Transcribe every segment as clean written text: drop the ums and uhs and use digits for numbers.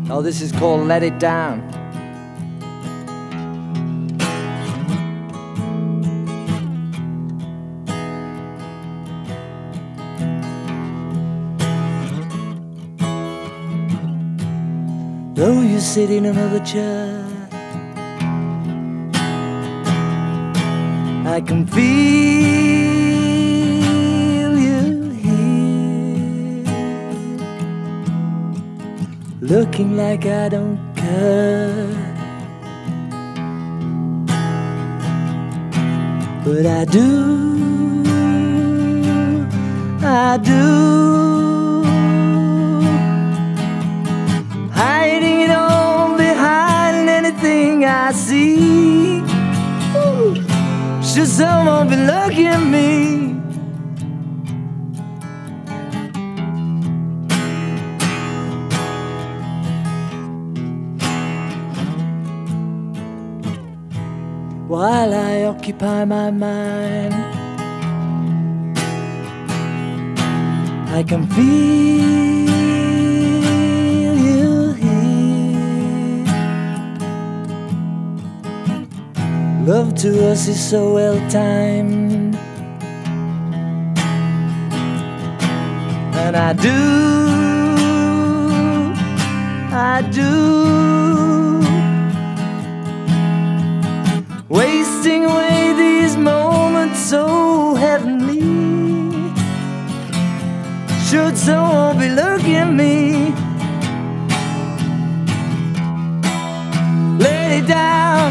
Oh, this is called Let It Down. Though you sit in another chair, I can feel you here, looking like I don't care, but I do, I do, hiding it all behind anything I see. Ooh. Should someone be looking at me? While I occupy my mind, I can feel you here. Love to us is so well timed, and I do wasting away these moments so heavenly. Should someone be looking at me? Let it down,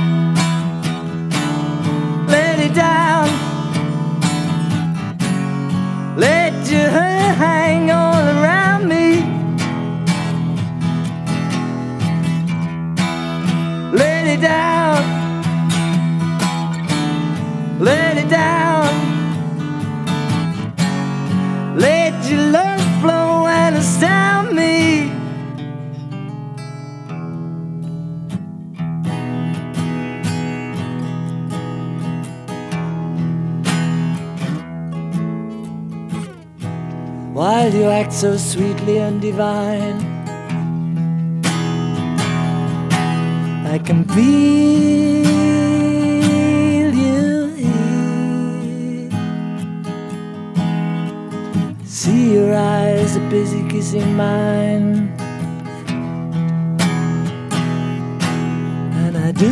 let it down, let your hair hang all around me. Let it down, let it down, let your love flow and astound me. While you act so sweetly and divine, I can feel you here. See your eyes are busy kissing mine, and I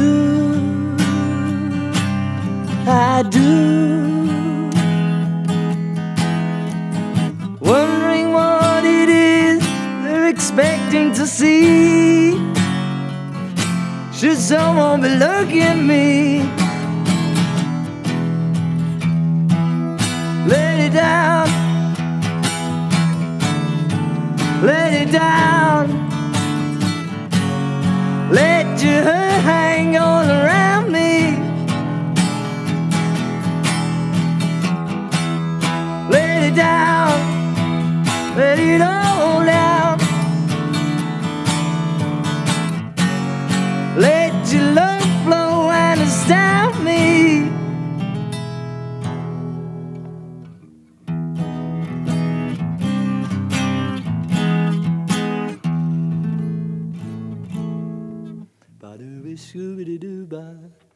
do, wondering what it is they're expecting to see. Should someone be looking at me? Let it down, let it down, let your hair hang all around me. Let it down, let it all down, let your love flow and astound me. Ba-doo-be-shoo-be-doo-ba.